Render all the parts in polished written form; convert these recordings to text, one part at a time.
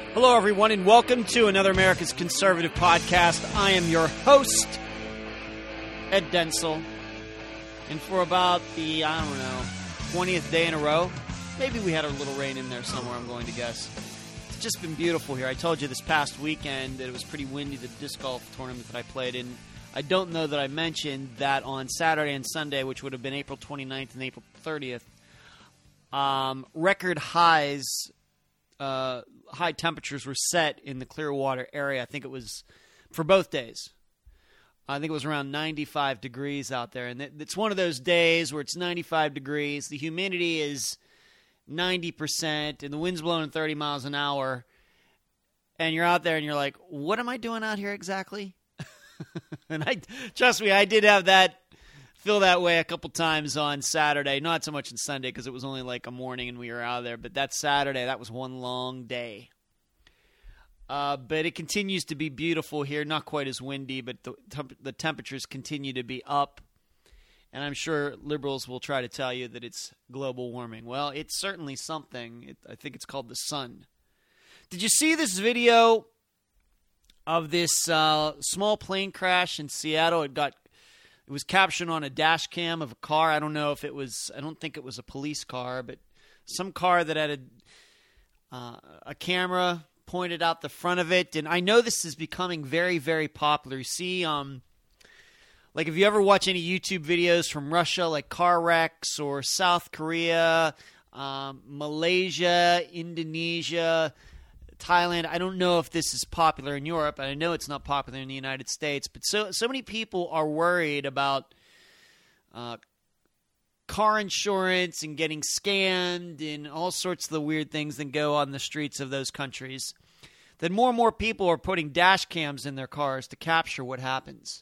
Hello, everyone, and welcome to another America's Conservative Podcast. I am your host, Ed Densel, and for about the, 20th day in a row, maybe we had a little rain in there somewhere, I'm going to guess. It's just been beautiful here. I told you this past weekend that it was pretty windy, the disc golf tournament that I played in. I don't know that I mentioned that on Saturday and Sunday, which would have been April 29th and April 30th, record highs, high temperatures were set in the Clearwater area. I think it was for both days. I think it was around 95 degrees out there. And it's one of those days where it's 95 degrees. The humidity is 90%, and the wind's blowing 30 miles an hour. And you're out there and you're like, what am I doing out here exactly? And trust me, I did have that feel that way a couple times on Saturday. Not so much on Sunday because it was only like a morning and we were out there. But that Saturday, that was one long day. But it continues to be beautiful here. Not quite as windy, but the temperatures continue to be up. And I'm sure liberals will try to tell you that it's global warming. Well, it's certainly something. I think it's called the sun. Did you see this video of this small plane crash in Seattle? It was captured on a dash cam of a car. I don't know if it was, I don't think it was a police car, but some car that had a camera pointed out the front of it. And I know this is becoming very, very popular. You see, like if you ever watch any YouTube videos from Russia, like car wrecks, or South Korea, Malaysia, Indonesia, Thailand. I don't know if this is popular in Europe. I know it's not popular in the United States, but so many people are worried about car insurance and getting scammed and all sorts of the weird things that go on the streets of those countries, that more and more people are putting dash cams in their cars to capture what happens.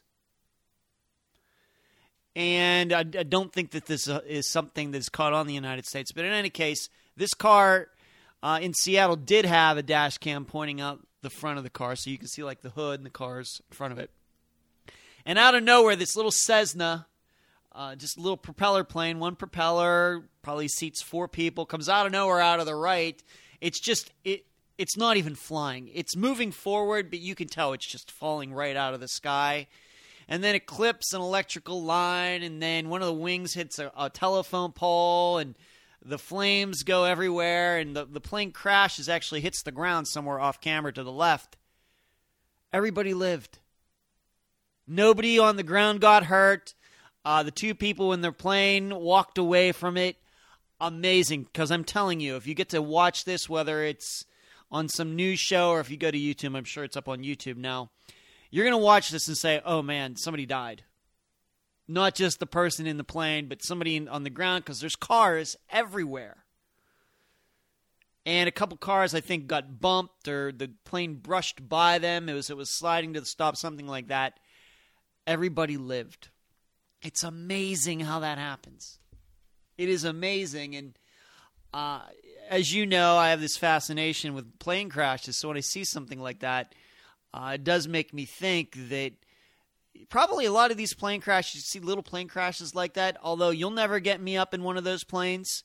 And I don't think that this is something that's caught on the United States. But in any case, this car in Seattle did have a dash cam pointing out the front of the car, so you can see like the hood and the cars in front of it. And out of nowhere, this little Cessna, just a little propeller plane, one propeller, probably seats 4 people, comes out of nowhere out of the right. It's just, it's not even flying. It's moving forward, but you can tell it's just falling right out of the sky. And then it clips an electrical line, and then one of the wings hits a telephone pole, and the flames go everywhere, and the plane crashes, actually hits the ground somewhere off camera to the left. Everybody lived. Nobody on the ground got hurt. The 2 people in their plane walked away from it. Amazing, because I'm telling you, if you get to watch this, whether it's on some news show or if you go to YouTube, I'm sure it's up on YouTube now, you're going to watch this and say, oh man, somebody died. Not just the person in the plane, but somebody on the ground, because there's cars everywhere. And a couple cars, I think, got bumped, or the plane brushed by them. It was sliding to the stop, something like that. Everybody lived. It's amazing how that happens. It is amazing. And as you know, I have this fascination with plane crashes. So when I see something like that, it does make me think that probably a lot of these plane crashes, you see little plane crashes like that, although you'll never get me up in one of those planes.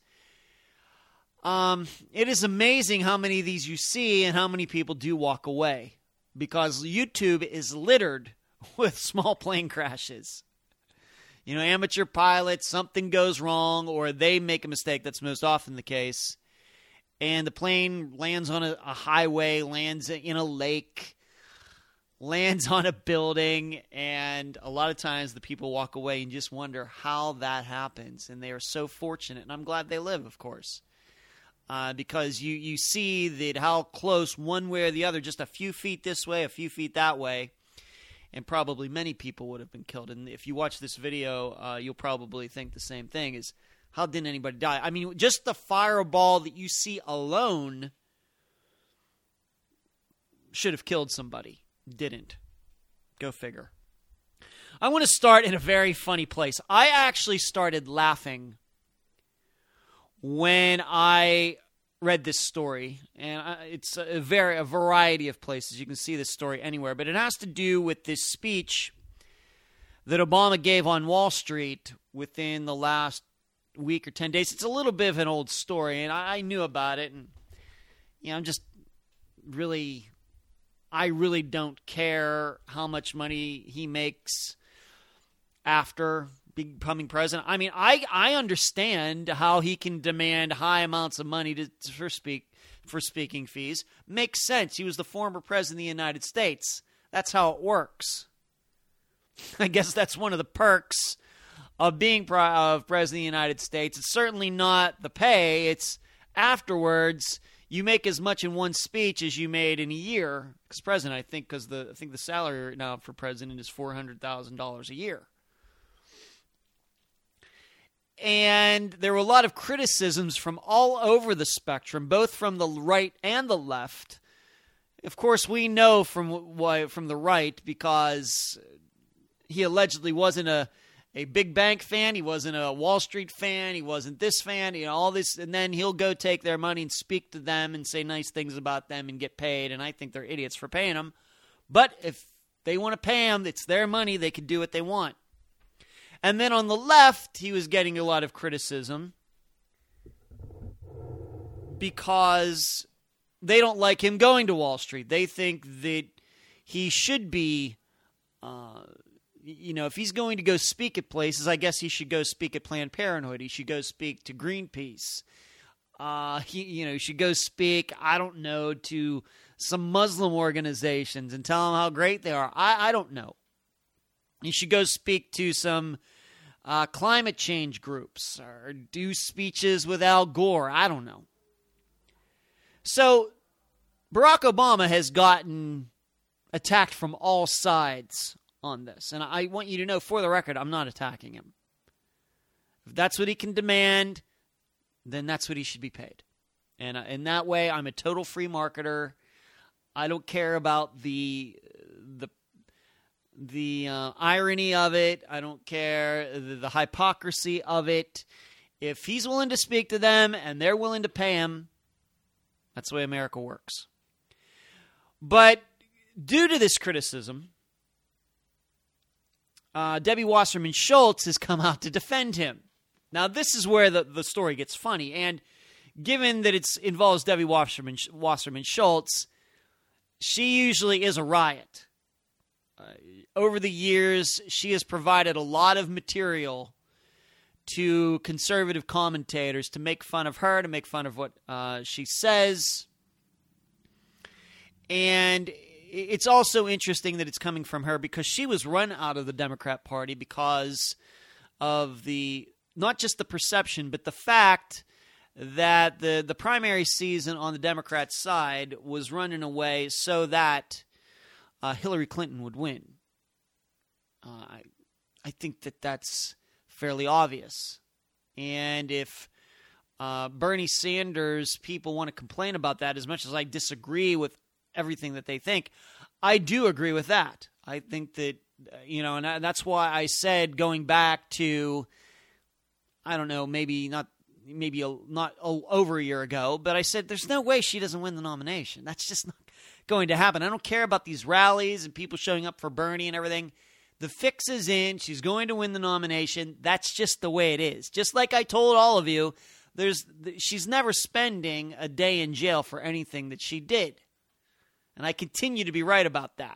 It is amazing how many of these you see and how many people do walk away, because YouTube is littered with small plane crashes. You know, amateur pilots, something goes wrong, or they make a mistake. That's most often the case. And the plane lands on a highway, lands in a lake, lands on a building, and a lot of times the people walk away and just wonder how that happens. And they are so fortunate, and I'm glad they live, of course, because you see that how close one way or the other, just a few feet this way, a few feet that way, and probably many people would have been killed. And if you watch this video, you'll probably think the same thing, is how didn't anybody die? I mean, just the fireball that you see alone should have killed somebody. Didn't. Go figure. I want to start in a very funny place. I actually started laughing when I read this story, and it's a variety of places. You can see this story anywhere, but it has to do with this speech that Obama gave on Wall Street within the last week or 10 days. It's a little bit of an old story, and I knew about it, and I'm just I really don't care how much money he makes after becoming president. I mean, I understand how he can demand high amounts of money for speaking fees. Makes sense. He was the former president of the United States. That's how it works. I guess that's one of the perks of being president of the United States. It's certainly not the pay. It's afterwards. You make as much in one speech as you made in a year as president. I think the salary right now for president is $400,000 a year. And there were a lot of criticisms from all over the spectrum, both from the right and the left. Of course, we know from the right because he allegedly wasn't a big bank fan. He wasn't a Wall Street fan. He wasn't this fan. All this, and then he'll go take their money and speak to them and say nice things about them and get paid. And I think they're idiots for paying them. But if they want to pay him, it's their money. They can do what they want. And then on the left, he was getting a lot of criticism because they don't like him going to Wall Street. They think that he should be, if he's going to go speak at places, I guess he should go speak at Planned Parenthood. He should go speak to Greenpeace. He should go speak, I don't know, to some Muslim organizations and tell them how great they are. I don't know. You should go speak to some climate change groups or do speeches with Al Gore. I don't know. So Barack Obama has gotten attacked from all sides on this. And I want you to know, for the record, I'm not attacking him. If that's what he can demand, then that's what he should be paid. And in that way, I'm a total free marketer. I don't care about the irony of it. I don't care the hypocrisy of it. If he's willing to speak to them and they're willing to pay him, that's the way America works. But due to this criticism, Debbie Wasserman Schultz has come out to defend him. Now, this is where the story gets funny. And given that it involves Debbie Wasserman Schultz, she usually is a riot. Over the years, she has provided a lot of material to conservative commentators to make fun of her, to make fun of what she says. And it's also interesting that it's coming from her because she was run out of the Democrat Party because of not just the perception, but the fact that the primary season on the Democrat side was run in a way so that Hillary Clinton would win. I think that's fairly obvious. And if Bernie Sanders people want to complain about that, as much as I disagree with everything that they think, I do agree with that. I think that, and that's why I said going back to, I don't know, not over a year ago, but I said there's no way she doesn't win the nomination. That's just not going to happen. I don't care about these rallies and people showing up for Bernie and everything. The fix is in. She's going to win the nomination. That's just the way it is. Just like I told all of you, she's never spending a day in jail for anything that she did. And I continue to be right about that.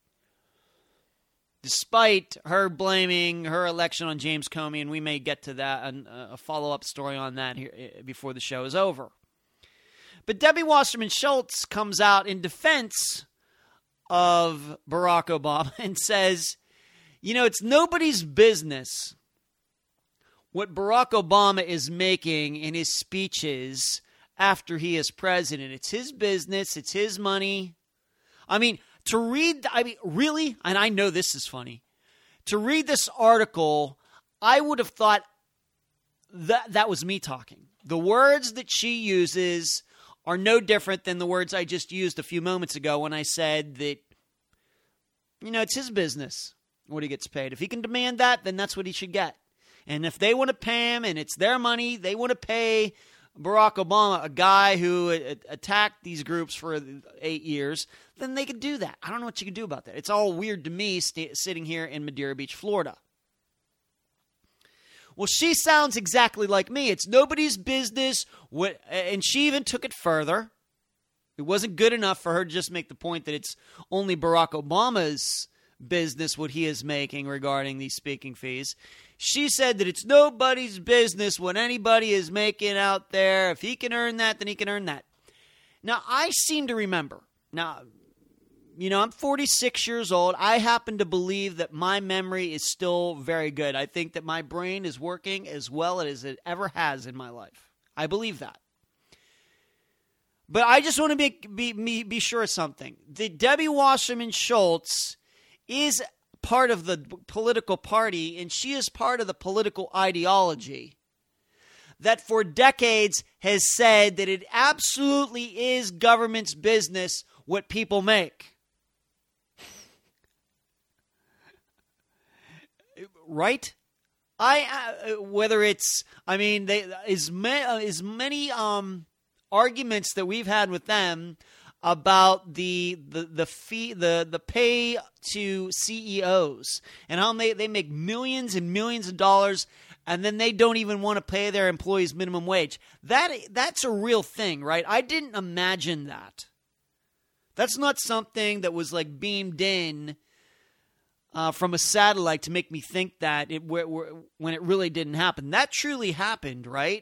Despite her blaming her election on James Comey, and we may get to that, and a follow-up story on that here before the show is over. But Debbie Wasserman Schultz comes out in defense of Barack Obama and says, it's nobody's business what Barack Obama is making in his speeches after he is president. It's his business. It's his money. Really, and I know this is funny, to read this article, I would have thought that was me talking. The words that she uses are no different than the words I just used a few moments ago when I said that, it's his business what he gets paid. If he can demand that, then that's what he should get. And if they want to pay him and it's their money, they want to pay Barack Obama, a guy who attacked these groups for 8 years, then they could do that. I don't know what you can do about that. It's all weird to me sitting here in Madeira Beach, Florida. Well, she sounds exactly like me. It's nobody's business. And she even took it further. It wasn't good enough for her to just make the point that it's only Barack Obama's business what he is making regarding these speaking fees. She said that it's nobody's business what anybody is making out there. If he can earn that, then he can earn that. Now, I seem to remember. Now, I'm 46 years old. I happen to believe that my memory is still very good. I think that my brain is working as well as it ever has in my life. I believe that. But I just want to be sure of something. That Debbie Wasserman Schultz is part of the political party, and she is part of the political ideology that for decades has said that it absolutely is government's business what people make. Right? Whether it's, as many arguments that we've had with them about the fee, the pay to CEOs and how they make millions and millions of dollars, and then they don't even want to pay their employees minimum wage. That's a real thing, right? I didn't imagine that. That's not something that was like beamed in from a satellite to make me think that when it really didn't happen. That truly happened, right?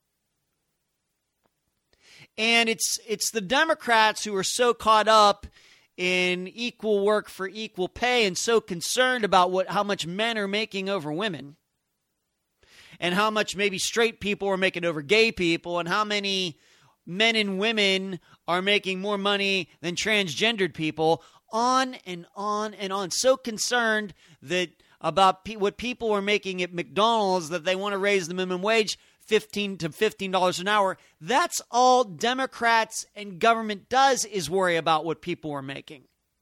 And it's the Democrats who are so caught up in equal work for equal pay and so concerned about how much men are making over women and how much maybe straight people are making over gay people and how many men and women are making more money than transgendered people, on and on and on. So concerned that about what people are making at McDonald's that they want to raise the minimum wage $15 to $15 an hour. That's all Democrats and government does, is worry about what people are making.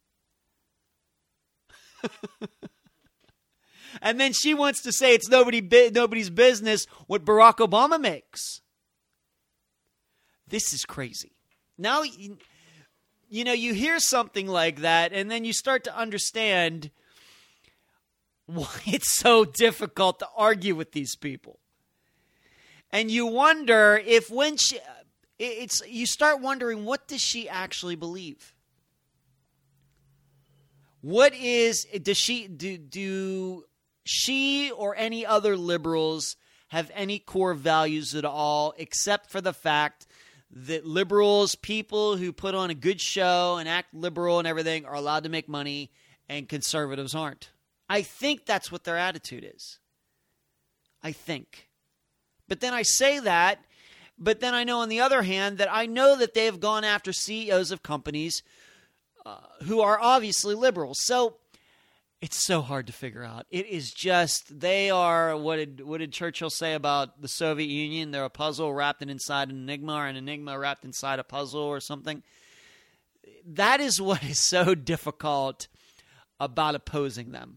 And then she wants to say it's nobody's business what Barack Obama makes. This is crazy. Now, you hear something like that, and then you start to understand why it's so difficult to argue with these people. And you wonder if you start wondering, what does she actually believe? Does she or any other liberals have any core values at all, except for the fact that liberals, people who put on a good show and act liberal and everything, are allowed to make money and conservatives aren't? I think that's what their attitude is. I think. But then I say that, but then I know on the other hand that I know that they have gone after CEOs of companies who are obviously liberals. So it's so hard to figure out. It is just, they are, what did Churchill say about the Soviet Union? They're a puzzle wrapped inside an enigma, or an enigma wrapped inside a puzzle or something. That is what is so difficult about opposing them.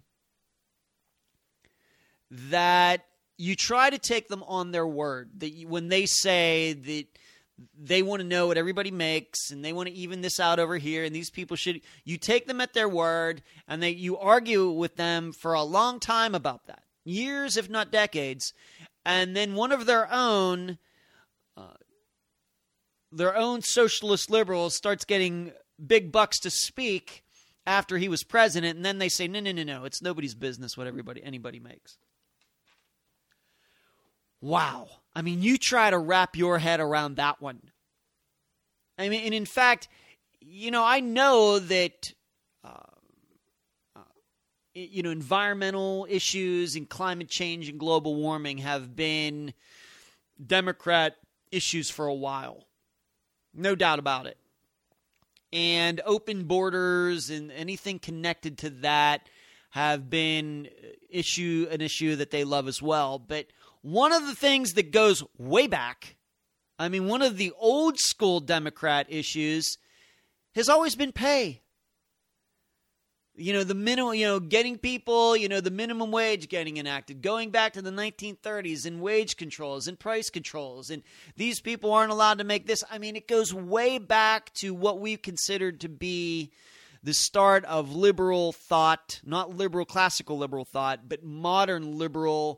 That you try to take them on their word. That when they say that they want to know what everybody makes and they want to even this out over here and these people should, you take them at their word and you argue with them for a long time about that. Years, if not decades. And then one of their own socialist liberals starts getting big bucks to speak after he was president, and then they say, no, it's nobody's business what anybody makes. Wow. I mean, you try to wrap your head around that one. I mean, and in fact, I know that, environmental issues and climate change and global warming have been Democrat issues for a while. No doubt about it. And open borders and anything connected to that have been an issue that they love as well. But one of the things that goes way back, one of the old school Democrat issues has always been pay. The minimum, getting people, the minimum wage getting enacted, going back to the 1930s and wage controls and price controls. And these people aren't allowed to make this. It goes way back to what we considered to be the start of liberal thought, not classical liberal thought, but modern liberal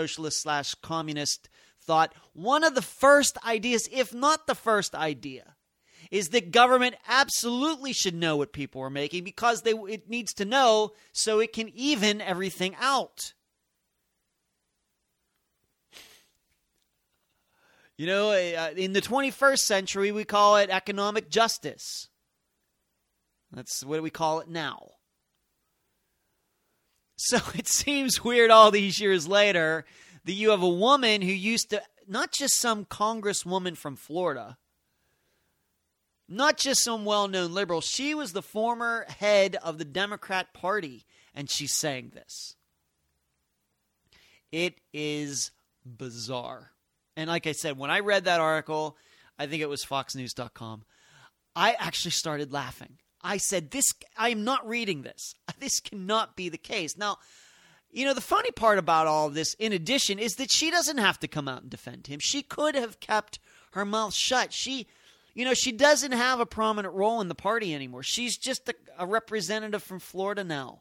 /socialist/communist thought. One of the first ideas, if not the first idea, is that government absolutely should know what people are making because it needs to know so it can even everything out. You know, in the 21st century, we call it economic justice. That's what we call it now. So it seems weird all these years later that you have a woman who used to, not just some congresswoman from Florida, not just some well-known liberal, she was the former head of the Democrat Party, and she's saying this. It is bizarre. And like I said, when I read that article, I think it was foxnews.com, I actually started laughing. I said, I am not reading this. This cannot be the case. Now, you know, the funny part about all of this, in addition, is that she doesn't have to come out and defend him. She could have kept her mouth shut. She doesn't have a prominent role in the party anymore. She's just a representative from Florida now.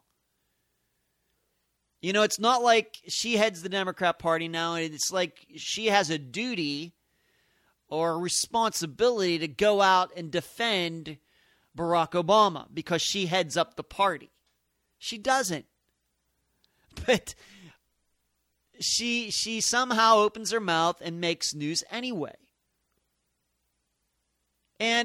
You know, it's not like she heads the Democrat Party now. It's like she has a duty or a responsibility to go out and defend Barack Obama because she heads up the party. She doesn't. But she somehow opens her mouth and makes news anyway. And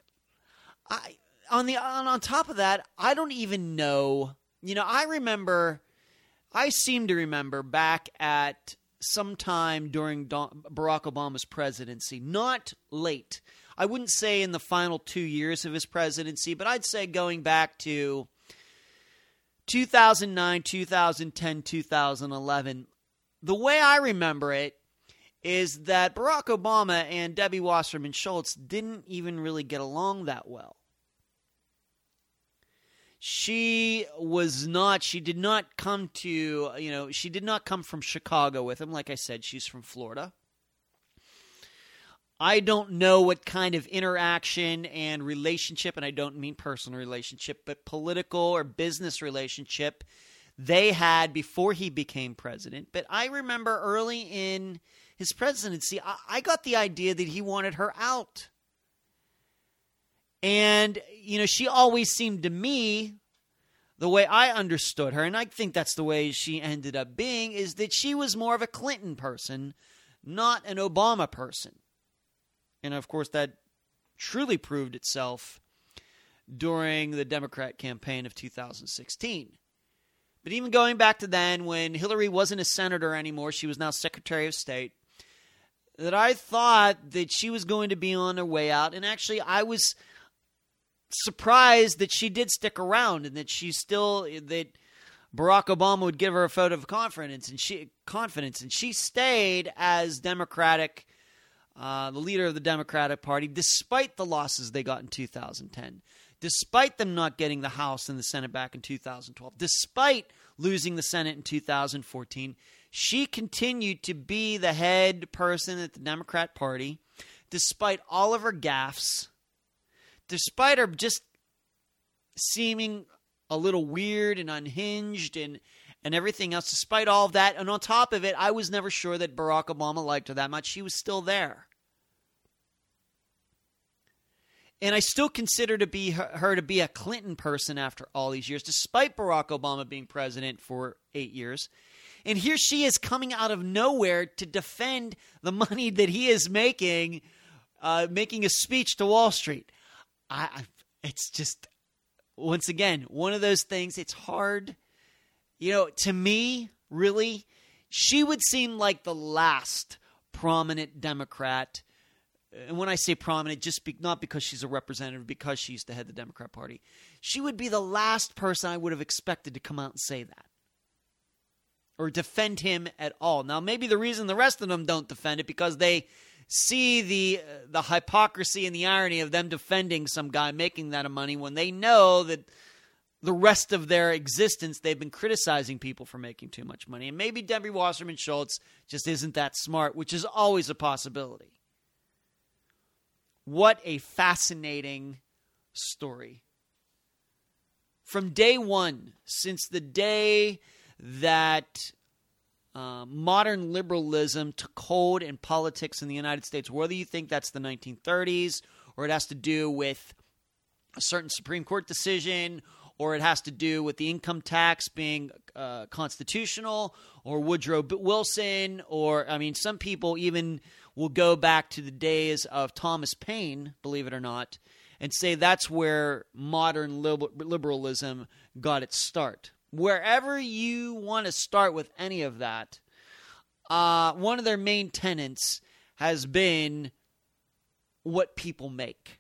on top of that, I don't even know. You know, I seem to remember back at some time during Barack Obama's presidency, not late. I wouldn't say in the final 2 years of his presidency, but I'd say going back to 2009, 2010, 2011. The way I remember it is that Barack Obama and Debbie Wasserman Schultz didn't even really get along that well. She did not come from Chicago with him. Like I said, she's from Florida. I don't know what kind of interaction and relationship, and I don't mean personal relationship, but political or business relationship they had before he became president. But I remember early in his presidency, I got the idea that he wanted her out. And, you know, she always seemed to me, the way I understood her, and I think that's the way she ended up being, is that she was more of a Clinton person, not an Obama person. And, of course, that truly proved itself during the Democrat campaign of 2016. But even going back to then, when Hillary wasn't a senator anymore, she was now Secretary of State, that I thought that she was going to be on her way out. And actually, I was surprised that she did stick around and that that Barack Obama would give her a vote of confidence, and she stayed as Democratic, the leader of the Democratic Party, despite the losses they got in 2010, despite them not getting the House and the Senate back in 2012, despite losing the Senate in 2014. She continued to be the head person at the Democrat Party, despite all of her gaffes, despite her just seeming a little weird and unhinged and everything else, despite all of that. And on top of it, I was never sure that Barack Obama liked her that much. She was still there. And I still consider her to be a Clinton person after all these years, despite Barack Obama being president for 8 years. And here she is coming out of nowhere to defend the money that he is making a speech to Wall Street. It's just, once again, one of those things. It's hard. You know, to me, really, she would seem like the last prominent Democrat. And when I say prominent, not because she's a representative, because she's the head of the Democrat Party. She would be the last person I would have expected to come out and say that or defend him at all. Now, maybe the reason the rest of them don't defend it because they see the hypocrisy and the irony of them defending some guy making that money when they know that the rest of their existence they've been criticizing people for making too much money. And maybe Debbie Wasserman Schultz just isn't that smart, which is always a possibility. What a fascinating story. From day one, since the day that modern liberalism took hold in politics in the United States, whether you think that's the 1930s or it has to do with a certain Supreme Court decision, or it has to do with the income tax being constitutional, or Woodrow Wilson, or, I mean, some people even will go back to the days of Thomas Paine, believe it or not, and say that's where modern liberalism got its start. Wherever you want to start with any of that, one of their main tenets has been what people make.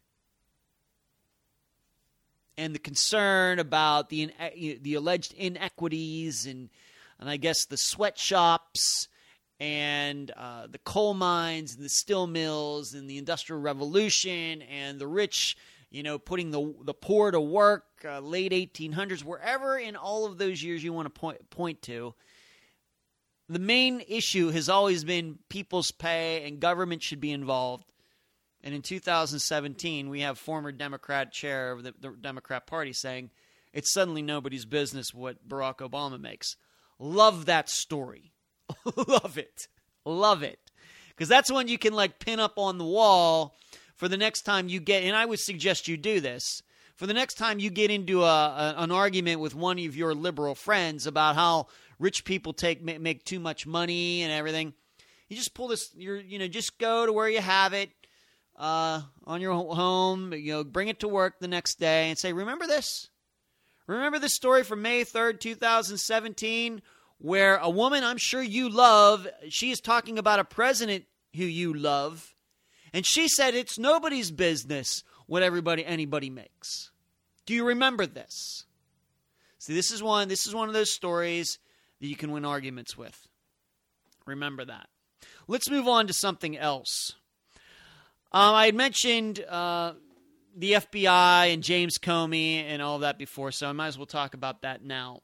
And the concern about the alleged inequities and I guess the sweatshops and the coal mines and the steel mills and the Industrial Revolution and the rich, putting the poor to work, late 1800s, wherever in all of those years you want to point to, the main issue has always been people's pay and government should be involved. And in 2017, we have former Democrat chair of the Democrat Party saying it's suddenly nobody's business what Barack Obama makes. Love that story. Love it. Love it. Because that's one you can pin up on the wall for the next time you get, and I would suggest you do this, for the next time you get into an argument with one of your liberal friends about how rich people make too much money and everything, you just pull this, just go to where you have it, on your home, bring it to work the next day and say, remember this? Remember this story from May 3rd, 2017, where a woman I'm sure you love, she is talking about a president who you love, and she said it's nobody's business what anybody makes. Do you remember this? See, this is one of those stories that you can win arguments with. Remember that. Let's move on to something else. I had mentioned the FBI and James Comey and all of that before, so I might as well talk about that now.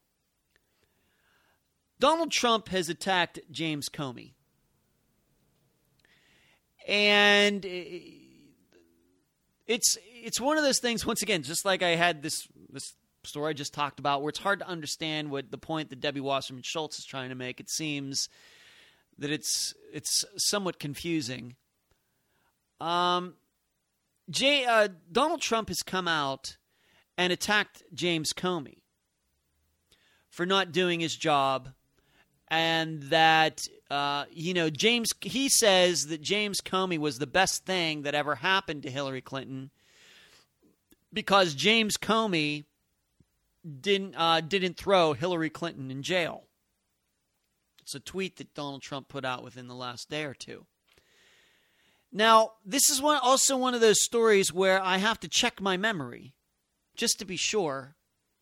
Donald Trump has attacked James Comey. And it's one of those things, once again, just like I had this story I just talked about, where it's hard to understand what the point that Debbie Wasserman Schultz is trying to make. It seems that it's somewhat confusing. Donald Trump has come out and attacked James Comey for not doing his job, and that he says that James Comey was the best thing that ever happened to Hillary Clinton because James Comey didn't throw Hillary Clinton in jail. It's a tweet that Donald Trump put out within the last day or two. Now, this is also one of those stories where I have to check my memory, just to be sure.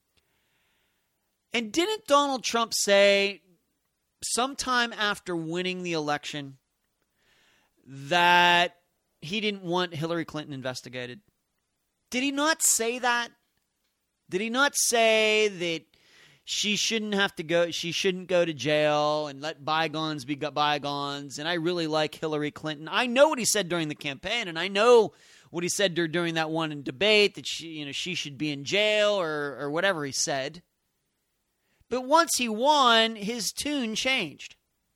And didn't Donald Trump say sometime after winning the election that he didn't want Hillary Clinton investigated? Did he not say that? Did he not say that she shouldn't go to jail and let bygones be bygones? And I really like Hillary Clinton. I know what he said during the campaign, and I know what he said during that one in debate, that she should be in jail or whatever he said. But once he won, his tune changed.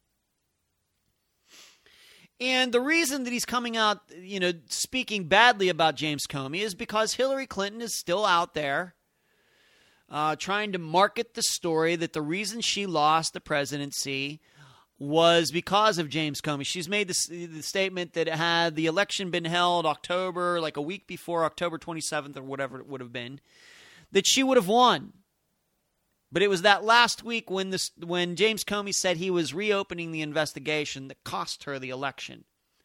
And the reason that he's coming out, speaking badly about James Comey is because Hillary Clinton is still out there trying to market the story that the reason she lost the presidency was because of James Comey. She's made the statement that had the election been held October, like a week before October 27th or whatever it would have been, that she would have won. But it was that last week when James Comey said he was reopening the investigation that cost her the election.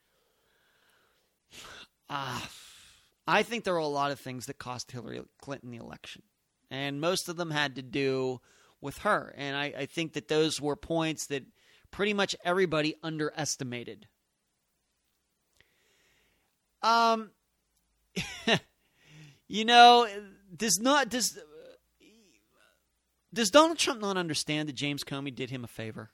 I think there are a lot of things that cost Hillary Clinton the election. And most of them had to do with her. And I think that those were points that pretty much everybody underestimated. Does Donald Trump not understand that James Comey did him a favor?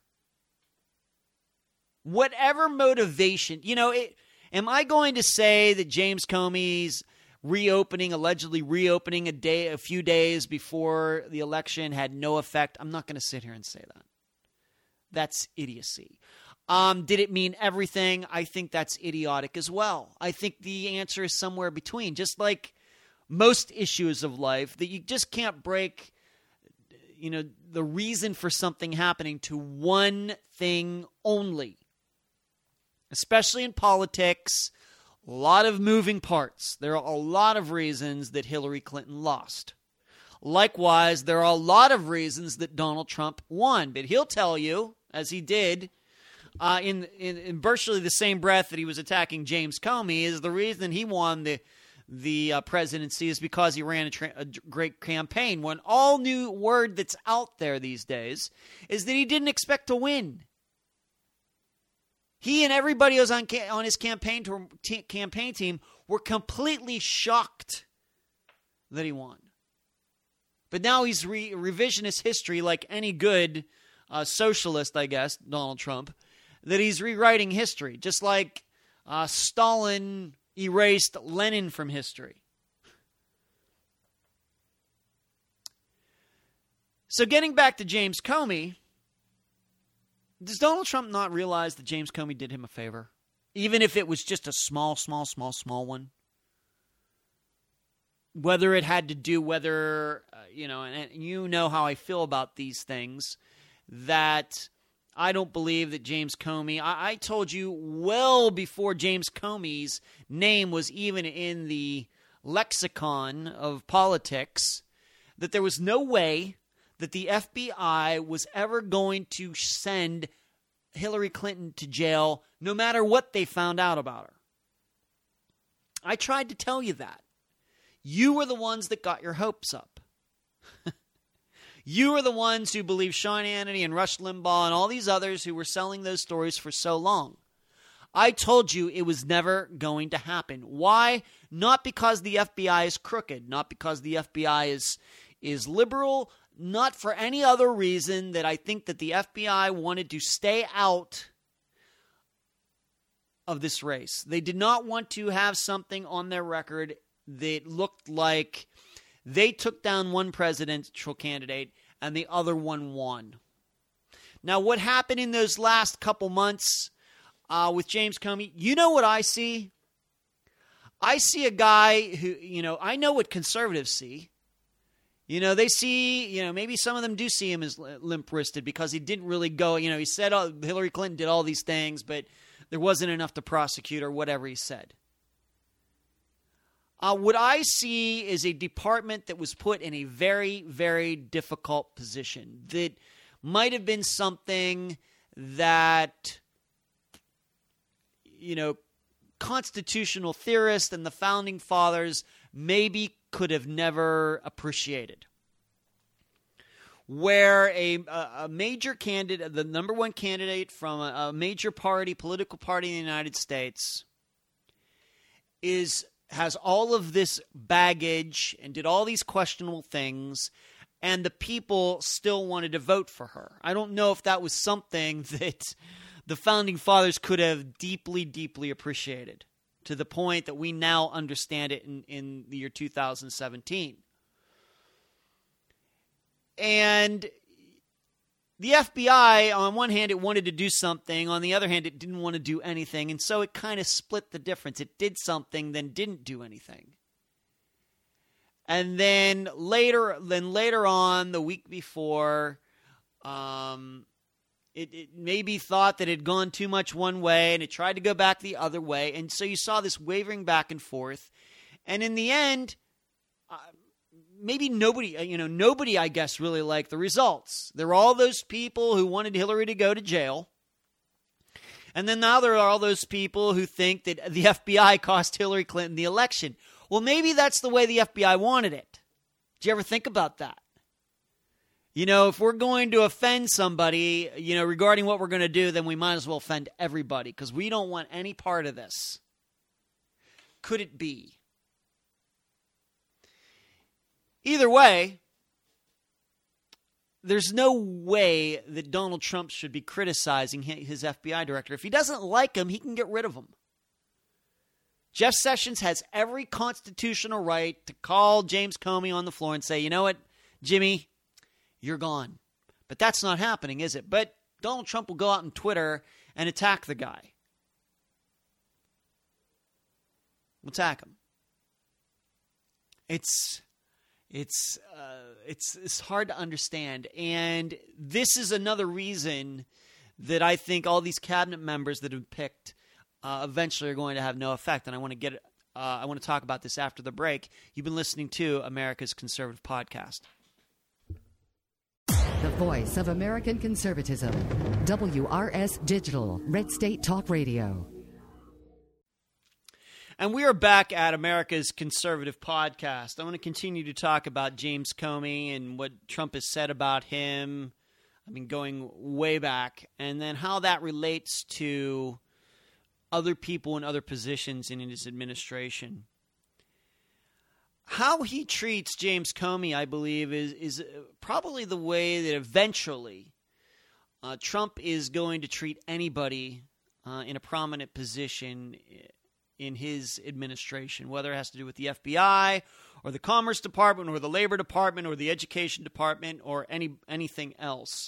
Whatever motivation, am I going to say that James Comey's allegedly reopening a few days before the election had no effect? I'm not going to sit here and say that. That's idiocy. Did it mean everything? I think that's idiotic as well. I think the answer is somewhere between. Just like most issues of life, that you just can't break, the reason for something happening to one thing only. Especially in politics, a lot of moving parts. There are a lot of reasons that Hillary Clinton lost. Likewise, there are a lot of reasons that Donald Trump won. But he'll tell you, as he did, in virtually the same breath that he was attacking James Comey, is the reason he won the presidency is because he ran a great campaign. One all new word that's out there these days is that he didn't expect to win. He and everybody who was on his campaign team were completely shocked that he won. But now he's revisionist history, like any good socialist, I guess, Donald Trump, that he's rewriting history, just like Stalin erased Lenin from history. So getting back to James Comey, does Donald Trump not realize that James Comey did him a favor? Even if it was just a small one? Whether it had to do, and you know how I feel about these things, that I don't believe that James Comey, I told you well before James Comey's name was even in the lexicon of politics, that there was no way that the FBI was ever going to send Hillary Clinton to jail no matter what they found out about her. I tried to tell you that. You were the ones that got your hopes up. You were the ones who believed Sean Hannity and Rush Limbaugh and all these others who were selling those stories for so long. I told you it was never going to happen. Why? Not because the FBI is crooked, not because the FBI is liberal, not for any other reason that I think that the FBI wanted to stay out of this race. They did not want to have something on their record that looked like they took down one presidential candidate and the other one won. Now, what happened in those last couple months with James Comey, you know what I see? I see a guy who, I know what conservatives see. They see, maybe some of them do see him as limp-wristed because he didn't really go, he said Hillary Clinton did all these things, but there wasn't enough to prosecute or whatever he said. What I see is a department that was put in a very, very difficult position that might have been something that, constitutional theorists and the founding fathers maybe could have never appreciated. Where a major candidate, the number one candidate from a major political party in the United States, has all of this baggage and did all these questionable things, and the people still wanted to vote for her. I don't know if that was something that the founding fathers could have deeply, deeply appreciated to the point that we now understand it in the year 2017. And the FBI, on one hand, it wanted to do something. On the other hand, it didn't want to do anything. And so it kind of split the difference. It did something, then didn't do anything. And then later on, the week before, it maybe thought that it had gone too much one way, and it tried to go back the other way. And so you saw this wavering back and forth. And in the end, maybe nobody, I guess, really liked the results. There were all those people who wanted Hillary to go to jail. And then now there are all those people who think that the FBI cost Hillary Clinton the election. Well, maybe that's the way the FBI wanted it. Did you ever think about that? If we're going to offend somebody, regarding what we're going to do, then we might as well offend everybody because we don't want any part of this. Could it be? Either way, there's no way that Donald Trump should be criticizing his FBI director. If he doesn't like him, he can get rid of him. Jeff Sessions has every constitutional right to call James Comey on the floor and say, you know what, Jimmy, you're gone. But that's not happening, is it? But Donald Trump will go out on Twitter and attack the guy. Attack him. It's hard to understand, and this is another reason that I think all these cabinet members that have picked eventually are going to have no effect. And I want to talk about this after the break. You've been listening to America's Conservative Podcast. The voice of American conservatism. WRS Digital, Red State Talk Radio. And we are back at America's Conservative Podcast. I want to continue to talk about James Comey and what Trump has said about him. I mean, going way back, and then how that relates to other people in other positions in his administration. How he treats James Comey, I believe, is probably the way that eventually Trump is going to treat anybody in a prominent position in his administration, whether it has to do with the FBI or the Commerce Department or the Labor Department or the Education Department or anything else.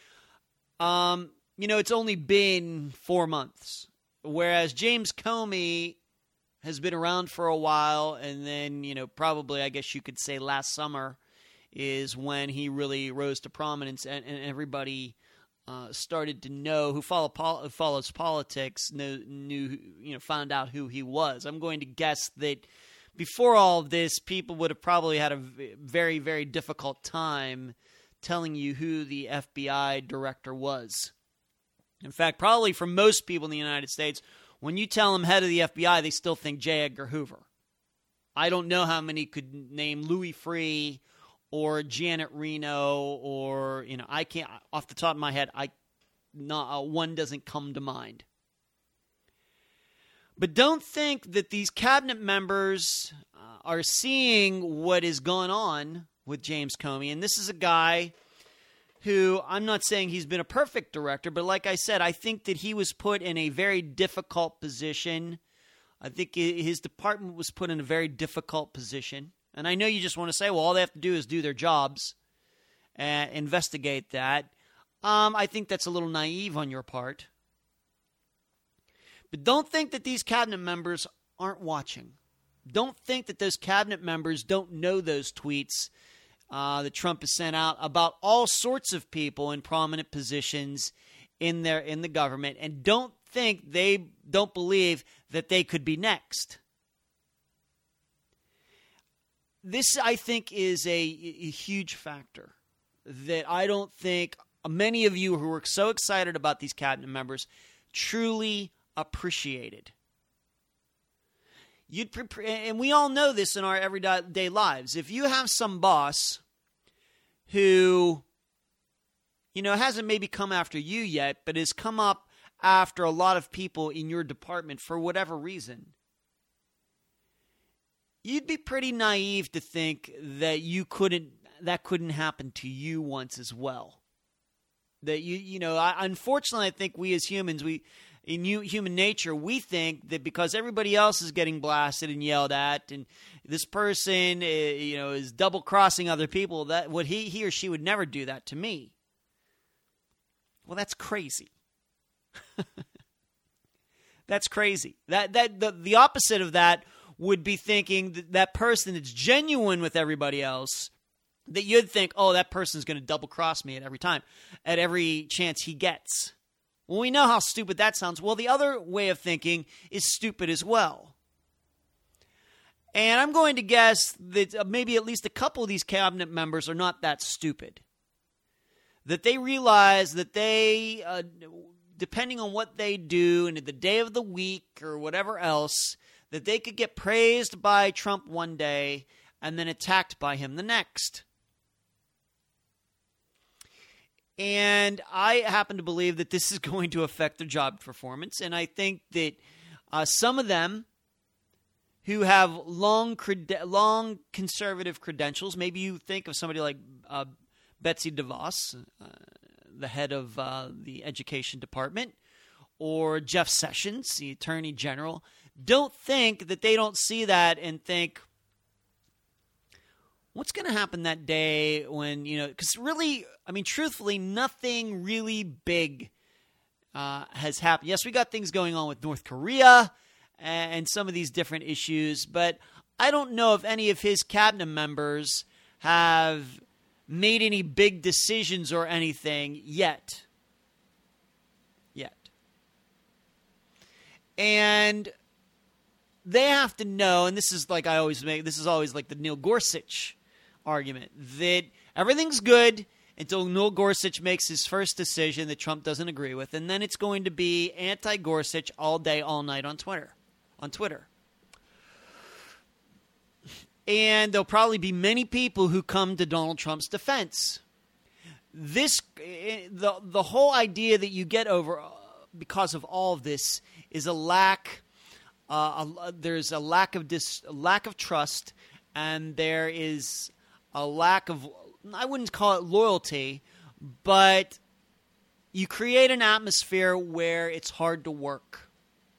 It's only been 4 months, whereas James Comey has been around for a while, and then, probably, I guess you could say last summer is when he really rose to prominence, and everybody started to know, who follows politics, found out who he was. I'm going to guess that before all of this, people would have probably had a very, very difficult time telling you who the FBI director was. In fact, probably for most people in the United States, when you tell them head of the FBI, they still think J. Edgar Hoover. I don't know how many could name Louis Freeh or Janet Reno, or, I can't, off the top of my head, one doesn't come to mind. But don't think that these cabinet members are seeing what is going on with James Comey. And this is a guy who, I'm not saying he's been a perfect director, but like I said, I think that he was put in a very difficult position. I think his department was put in a very difficult position. And I know you just want to say, well, all they have to do is do their jobs and investigate that. I think that's a little naive on your part. But don't think that these cabinet members aren't watching. Don't think that those cabinet members don't know those tweets that Trump has sent out about all sorts of people in prominent positions in the government. And don't think they don't believe that they could be next. This, I think, is a huge factor that I don't think many of you who are so excited about these cabinet members truly appreciated. And we all know this in our everyday lives. If you have some boss who, hasn't maybe come after you yet, but has come up after a lot of people in your department for whatever reason, you'd be pretty naive to think that that couldn't happen to you once as well. That unfortunately, I think we as humans, in human nature, we think that because everybody else is getting blasted and yelled at, and this person, is double crossing other people, that what he or she would never do that to me. Well, that's crazy. That's crazy. The opposite of that would be thinking that person that's genuine with everybody else, that you'd think, oh, that person's going to double cross me at every chance he gets. Well, we know how stupid that sounds. Well, the other way of thinking is stupid as well. And I'm going to guess that maybe at least a couple of these cabinet members are not that stupid. That they realize that they, depending on what they do and the day of the week or whatever else, that they could get praised by Trump one day and then attacked by him the next. And I happen to believe that this is going to affect their job performance. And I think that some of them who have long conservative credentials, maybe you think of somebody like Betsy DeVos, the head of the Education Department, or Jeff Sessions, the Attorney General, don't think that they don't see that and think, what's going to happen that day when, because really, truthfully, nothing really big has happened. Yes, we got things going on with North Korea and some of these different issues, but I don't know if any of his cabinet members have made any big decisions or anything yet. And they have to know, and this is like I always make, this is always like the Neil Gorsuch argument, that everything's good until Neil Gorsuch makes his first decision that Trump doesn't agree with, and then it's going to be anti-Gorsuch all day, all night on Twitter. And there'll probably be many people who come to Donald Trump's defense. The whole idea that you get over because of all of this is a lack. There's a lack of trust, and there is a lack of, I wouldn't call it loyalty, but you create an atmosphere where it's hard to work.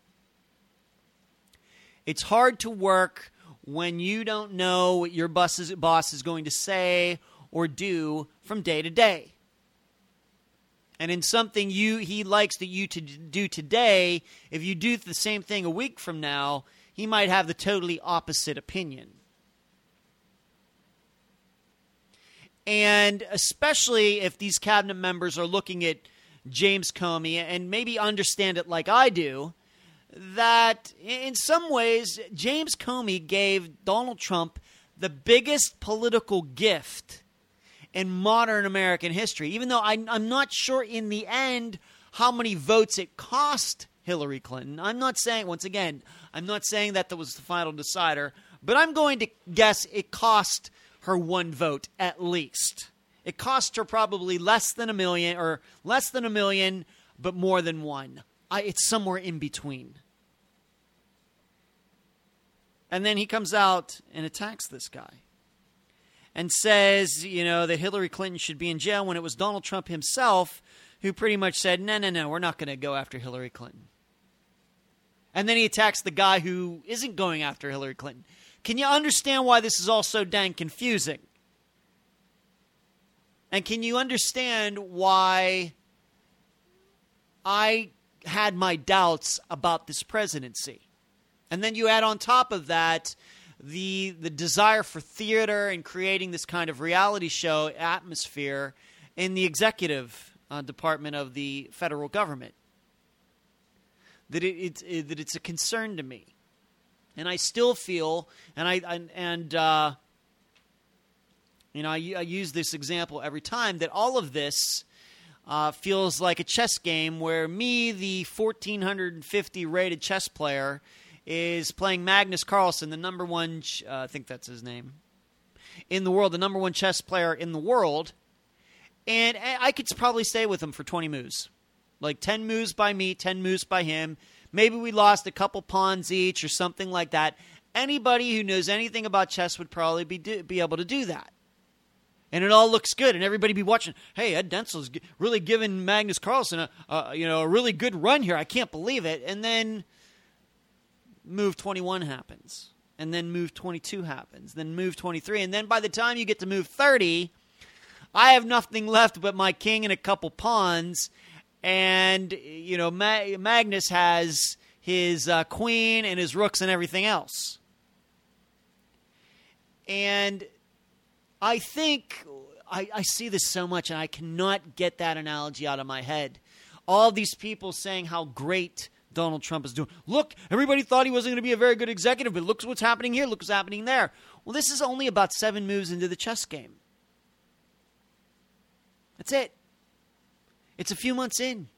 It's hard to work when you don't know what your boss is going to say or do from day to day. And in something he likes you to do today, if you do the same thing a week from now, he might have the totally opposite opinion. And especially if these cabinet members are looking at James Comey and maybe understand it like I do, that in some ways James Comey gave Donald Trump the biggest political gift in modern American history, even though I'm not sure in the end how many votes it cost Hillary Clinton. I'm not saying, once again, I'm not saying that was the final decider, but I'm going to guess it cost her one vote at least. It cost her probably less than a million, but more than one. It's somewhere in between. And then he comes out and attacks this guy and says, that Hillary Clinton should be in jail, when it was Donald Trump himself who pretty much said, no, we're not going to go after Hillary Clinton. And then he attacks the guy who isn't going after Hillary Clinton. Can you understand why this is all so dang confusing? And can you understand why I had my doubts about this presidency? And then you add on top of that the desire for theater and creating this kind of reality show atmosphere in the executive department of the federal government. That it's a concern to me, and I still feel, and I use this example every time, that all of this feels like a chess game where me, the 1450 rated chess player, is playing Magnus Carlsen, the number one, I think that's his name, in the world, the number one chess player in the world, and I could probably stay with him for 20 moves. Like 10 moves by me, 10 moves by him. Maybe we lost a couple pawns each or something like that. Anybody who knows anything about chess would probably be able to do that. And it all looks good, and everybody be watching. Hey, Ed Densel's really giving Magnus Carlsen a really good run here. I can't believe it. And then move 21 happens, and then move 22 happens, then move 23, and then by the time you get to move 30, I have nothing left but my king and a couple pawns, and Magnus has his queen and his rooks and everything else. And I think I see this so much, and I cannot get that analogy out of my head. All these people saying how great Donald Trump is doing. Look, everybody thought he wasn't going to be a very good executive, but look what's happening here. Look what's happening there. Well, this is only about 7 moves into the chess game. That's it. It's a few months in.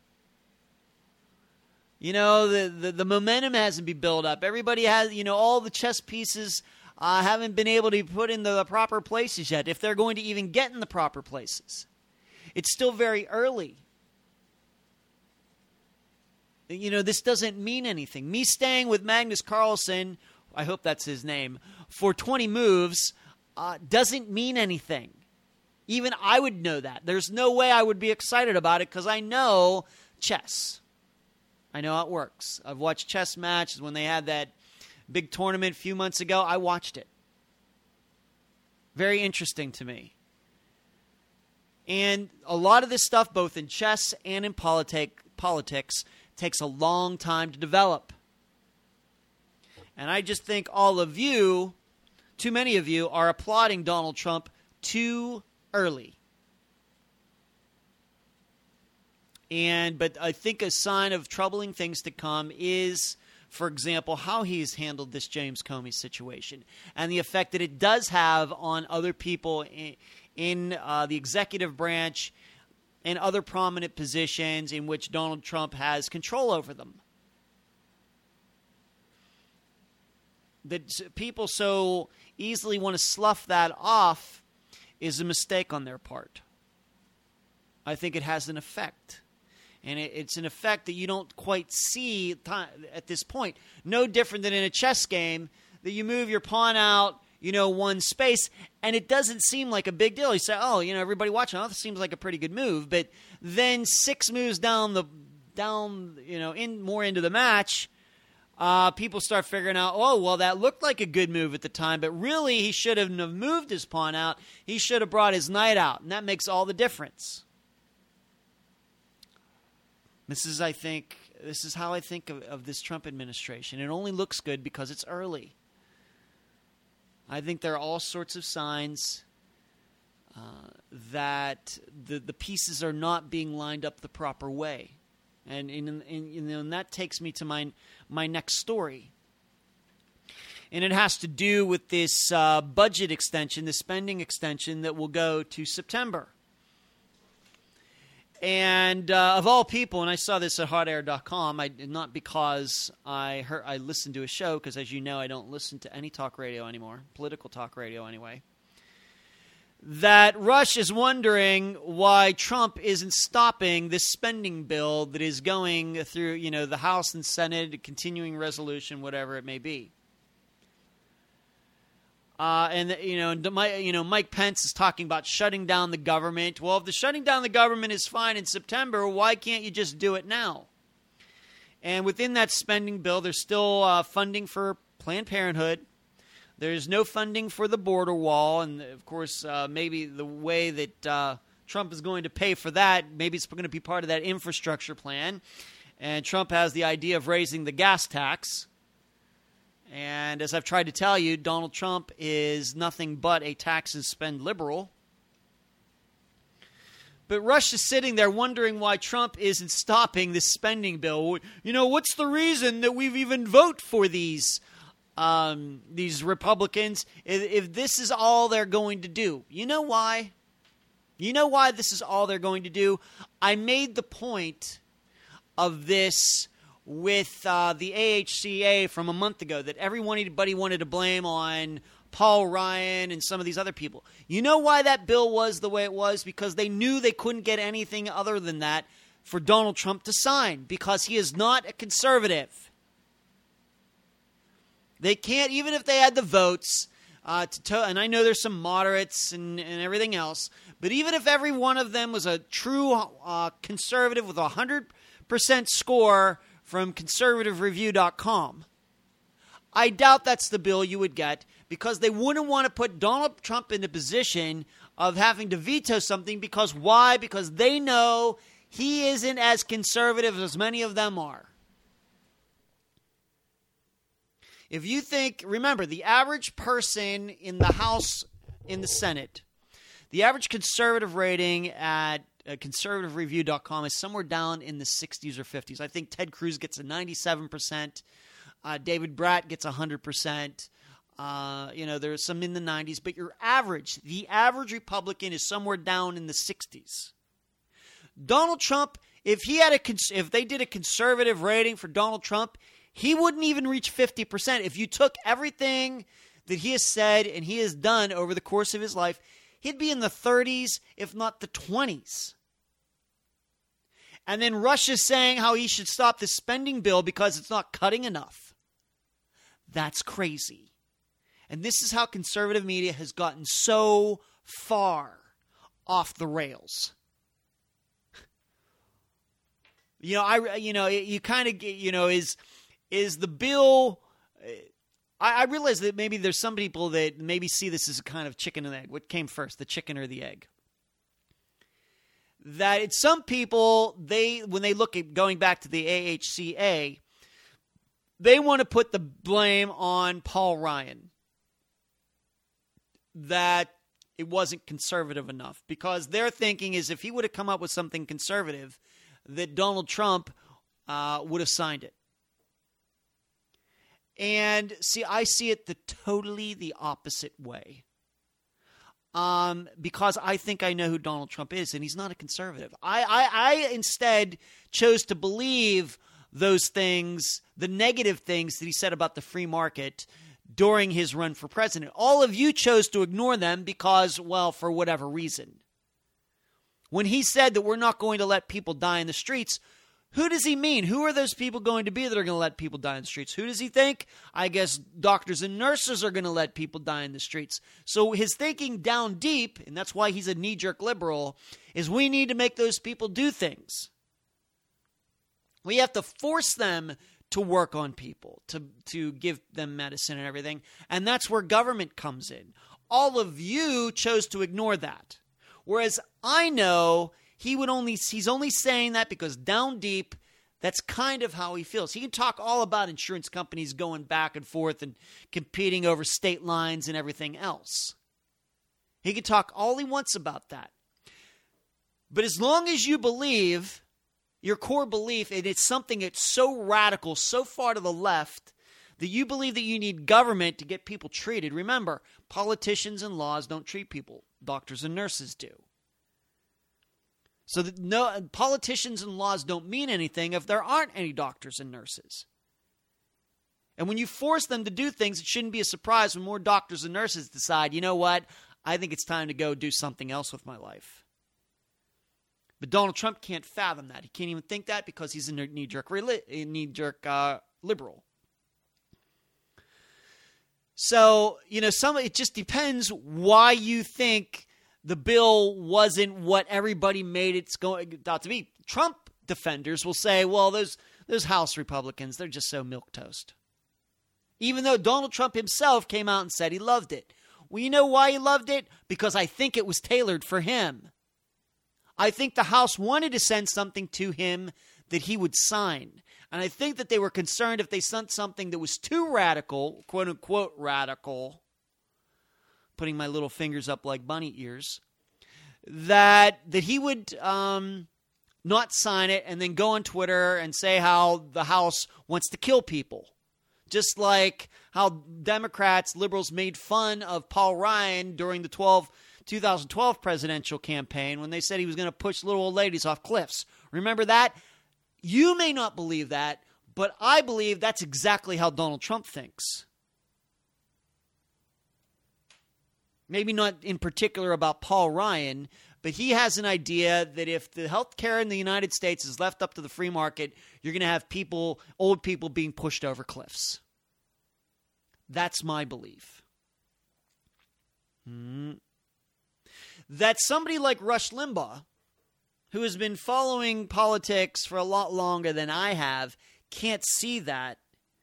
The momentum hasn't been built up. Everybody has, all the chess pieces haven't been able to be put into the proper places yet, if they're going to even get in the proper places. It's still very early. This doesn't mean anything. Me staying with Magnus Carlsen, I hope that's his name, for 20 moves doesn't mean anything. Even I would know that. There's no way I would be excited about it because I know chess. I know how it works. I've watched chess matches when they had that big tournament a few months ago. I watched it. Very interesting to me. And a lot of this stuff, both in chess and in politics, politics takes a long time to develop. And I just think all of you, too many of you, are applauding Donald Trump too early. But I think a sign of troubling things to come is, for example, how he's handled this James Comey situation and the effect that it does have on other people in the executive branch and other prominent positions in which Donald Trump has control over them. That people so easily want to slough that off is a mistake on their part. I think it has an effect. And it's an effect that you don't quite see at this point. No different than in a chess game that you move your pawn out, one space, and it doesn't seem like a big deal. You say, everybody watching, this seems like a pretty good move. But then 6 moves down more into the match, people start figuring out, that looked like a good move at the time, but really he shouldn't have moved his pawn out. He should have brought his knight out, and that makes all the difference. This is how I think of this Trump administration. It only looks good because it's early. I think there are all sorts of signs that the pieces are not being lined up the proper way. And that takes me to my next story. And it has to do with this budget extension, the spending extension that will go to September. And of all people, and I saw this at hotair.com, not because I listened to a show, because as you know, I don't listen to any talk radio anymore, political talk radio anyway, that Rush is wondering why Trump isn't stopping this spending bill that is going through, the House and Senate, a continuing resolution, whatever it may be. Mike Pence is talking about shutting down the government. Well, if the shutting down the government is fine in September, why can't you just do it now? And within that spending bill, there's still funding for Planned Parenthood. There's no funding for the border wall. And, of course, maybe the way that Trump is going to pay for that, maybe it's going to be part of that infrastructure plan. And Trump has the idea of raising the gas tax. And as I've tried to tell you, Donald Trump is nothing but a tax and spend liberal. But Rush is sitting there wondering why Trump isn't stopping this spending bill. What's the reason that we've even vote for these Republicans if this is all they're going to do? You know why? You know why this is all they're going to do? I made the point of this with the AHCA from a month ago that everybody wanted to blame on Paul Ryan and some of these other people. You know why that bill was the way it was? Because they knew they couldn't get anything other than that for Donald Trump to sign, because he is not a conservative. They can't, even if they had the votes, and I know there's some moderates and everything else, but even if every one of them was a true conservative with a 100% score from conservativereview.com, I doubt that's the bill you would get, because they wouldn't want to put Donald Trump in a position of having to veto something. Because why? Because they know he isn't as conservative as many of them are. If you think, remember, the average person in the House, in the Senate, the average conservative rating at conservativereview.com is somewhere down in the 60s or 50s. I think Ted Cruz gets a 97%. David Brat gets 100%. There's some in the 90s. But the average Republican is somewhere down in the 60s. Donald Trump, if they did a conservative rating for Donald Trump, he wouldn't even reach 50%. If you took everything that he has said and he has done over the course of his life, he'd be in the 30s, if not the 20s. And then Rush is saying how he should stop the spending bill because it's not cutting enough. That's crazy. And this is how conservative media has gotten so far off the rails. You kind of is the bill. I realize that maybe there's some people that maybe see this as a kind of chicken and egg. What came first, the chicken or the egg? that it's some people, when they look at going back to the AHCA, they want to put the blame on Paul Ryan that it wasn't conservative enough, because their thinking is if he would have come up with something conservative, that Donald Trump would have signed it. And see, I see it totally the opposite way. Because I think I know who Donald Trump is, and he's not a conservative. I instead chose to believe those things, the negative things that he said about the free market during his run for president. All of you chose to ignore them because, well, for whatever reason. When he said that we're not going to let people die in the streets, who does he mean? Who are those people going to be that are going to let people die in the streets? Who does he think? I guess doctors and nurses are going to let people die in the streets. So his thinking down deep, and that's why he's a knee-jerk liberal, is we need to make those people do things. We have to force them to work on people, to give them medicine and everything. And that's where government comes in. All of you chose to ignore that. Whereas I know he's only saying that because down deep, that's kind of how he feels. He can talk all about insurance companies going back and forth and competing over state lines and everything else. He can talk all he wants about that. But as long as you believe, your core belief, and it's something that's so radical, so far to the left, that you believe that you need government to get people treated. Remember, politicians and laws don't treat people. Doctors and nurses do. So that no, politicians and laws don't mean anything if there aren't any doctors and nurses. And when you force them to do things, it shouldn't be a surprise when more doctors and nurses decide, you know what, I think it's time to go do something else with my life. But Donald Trump can't fathom that. He can't even think that because he's a knee-jerk liberal. So, it just depends why you think the bill wasn't what everybody made it out to be. Trump defenders will say, well, those House Republicans, they're just so milquetoast. Even though Donald Trump himself came out and said he loved it. Well, you know why he loved it? Because I think it was tailored for him. I think the House wanted to send something to him that he would sign. And I think that they were concerned if they sent something that was too radical, quote-unquote radical, putting my little fingers up like bunny ears, that he would not sign it and then go on Twitter and say how the House wants to kill people. Just like how Democrats, liberals made fun of Paul Ryan during the 2012 presidential campaign when they said he was going to push little old ladies off cliffs. Remember that? You may not believe that, but I believe that's exactly how Donald Trump thinks. Maybe not in particular about Paul Ryan, but he has an idea that if the health care in the United States is left up to the free market, you're going to have old people being pushed over cliffs. That's my belief. That somebody like Rush Limbaugh, who has been following politics for a lot longer than I have, can't see that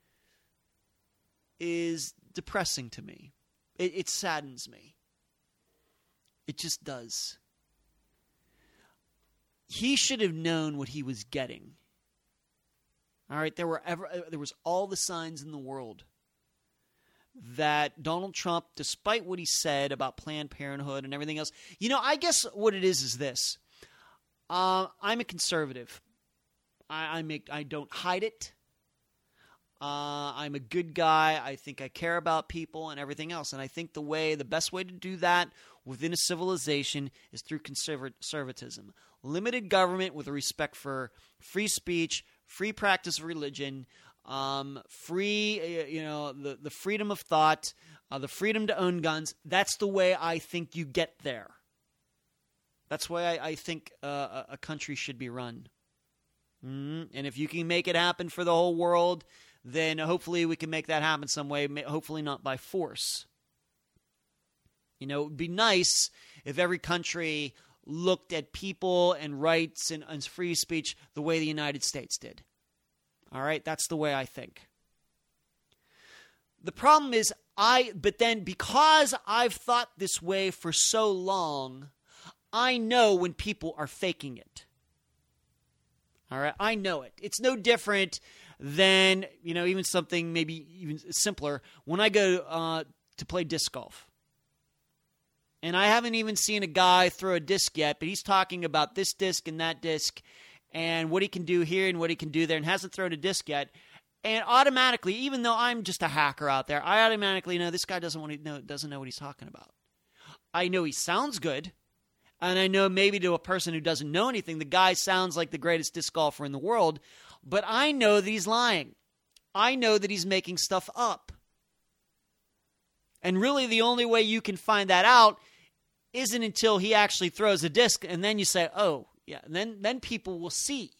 is depressing to me. It saddens me. It just does. He should have known what he was getting. All right, there was all the signs in the world that Donald Trump, despite what he said about Planned Parenthood and everything else, I guess what it is this. I'm a conservative. I don't hide it. I'm a good guy. I think I care about people and everything else. And I think the best way to do that within a civilization is through conservatism. Limited government with a respect for free speech, free practice of religion, free, the freedom of thought, the freedom to own guns. That's the way I think you get there. That's why I think a country should be run. And if you can make it happen for the whole world, then hopefully we can make that happen some way, hopefully not by force. It would be nice if every country looked at people and rights and free speech the way the United States did. All right? That's the way I think. The problem is but then because I've thought this way for so long, I know when people are faking it. All right? I know it. It's no different than, even something maybe even simpler. When I go to play disc golf, and I haven't even seen a guy throw a disc yet, but he's talking about this disc and that disc and what he can do here and what he can do there, and hasn't thrown a disc yet. And automatically, even though I'm just a hacker out there, I automatically know this guy doesn't know what he's talking about. I know he sounds good, and I know maybe to a person who doesn't know anything, the guy sounds like the greatest disc golfer in the world, but I know that he's lying. I know that he's making stuff up. And really the only way you can find that out isn't until he actually throws a disc, and then you say, oh, yeah, and then people will see.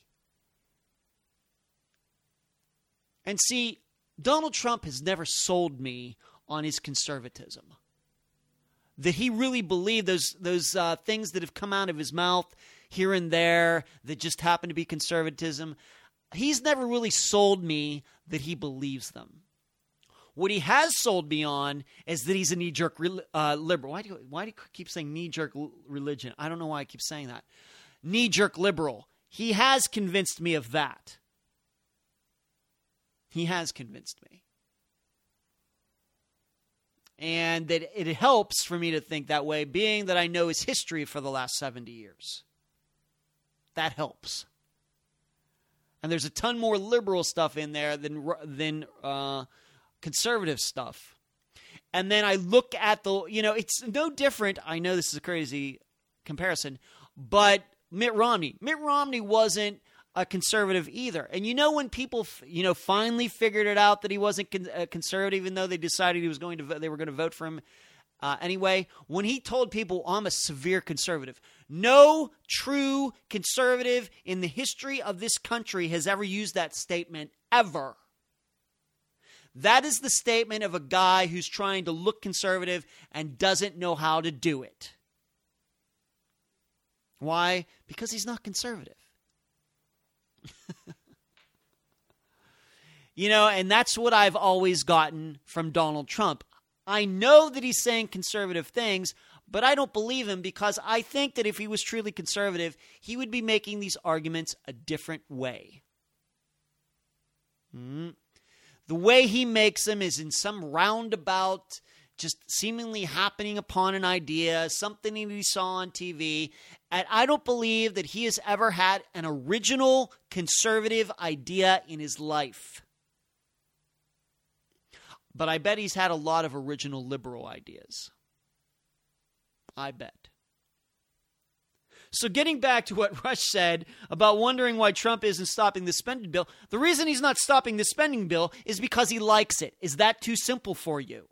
And see, Donald Trump has never sold me on his conservatism. That he really believed those things that have come out of his mouth here and there that just happen to be conservatism. He's never really sold me that he believes them. What he has sold me on is that he's a knee-jerk liberal. Why do you keep saying knee-jerk religion? I don't know why I keep saying that. Knee-jerk liberal. He has convinced me of that. He has convinced me. And that it helps for me to think that way, being that I know his history for the last 70 years. That helps. And there's a ton more liberal stuff in there than conservative stuff. And then I look at it's no different. I know this is a crazy comparison, but Mitt Romney wasn't a conservative either. And when people, finally figured it out that he wasn't conservative, even though they decided they were going to vote for him anyway, when he told people, I'm a severe conservative. No true conservative in the history of this country has ever used that statement, ever. That is the statement of a guy who's trying to look conservative and doesn't know how to do it. Why? Because he's not conservative. And that's what I've always gotten from Donald Trump. I know that he's saying conservative things, but I don't believe him because I think that if he was truly conservative, he would be making these arguments a different way. The way he makes them is in some roundabout, just seemingly happening upon an idea, something that he saw on TV. And I don't believe that he has ever had an original conservative idea in his life. But I bet he's had a lot of original liberal ideas. I bet. So getting back to what Rush said about wondering why Trump isn't stopping the spending bill, the reason he's not stopping the spending bill is because he likes it. Is that too simple for you?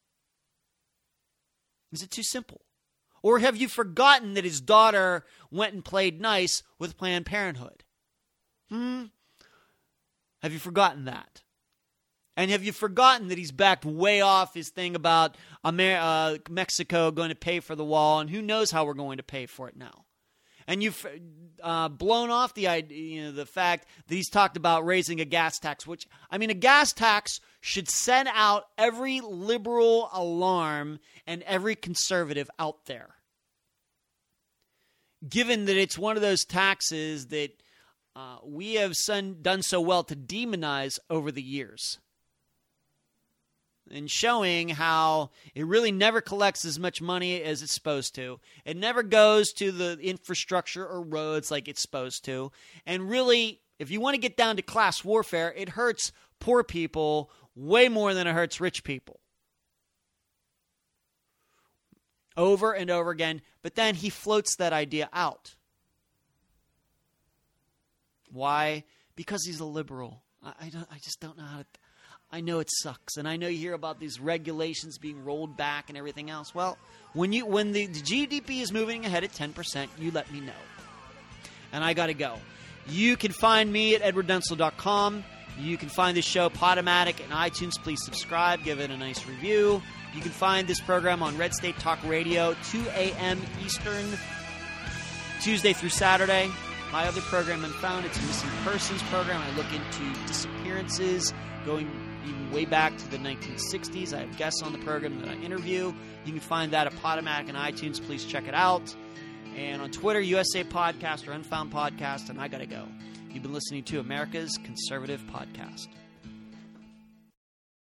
Is it too simple? Or have you forgotten that his daughter went and played nice with Planned Parenthood? Have you forgotten that? And have you forgotten that he's backed way off his thing about Mexico going to pay for the wall, and who knows how we're going to pay for it now? And you've blown off the idea, the fact that he's talked about raising a gas tax, which, a gas tax should send out every liberal alarm and every conservative out there. Given that it's one of those taxes that we have done so well to demonize over the years. And showing how it really never collects as much money as it's supposed to. It never goes to the infrastructure or roads like it's supposed to. And really, if you want to get down to class warfare, it hurts poor people way more than it hurts rich people. Over and over again. But then he floats that idea out. Why? Because he's a liberal. I just don't know how to... I know it sucks, and I know you hear about these regulations being rolled back and everything else. Well, when the GDP is moving ahead at 10%, you let me know. And I got to go. You can find me at edwarddenzel.com. You can find this show, Podomatic, and iTunes. Please subscribe. Give it a nice review. You can find this program on Red State Talk Radio, 2 a.m. Eastern, Tuesday through Saturday. My other program Unfound, it's a missing persons program. I look into disappearances going even way back to the 1960s. I have guests on the program that I interview. You can find that at Podomatic and iTunes. Please check it out. And on Twitter, USA Podcast or Unfound Podcast. And I got to go. You've been listening to America's Conservative Podcast.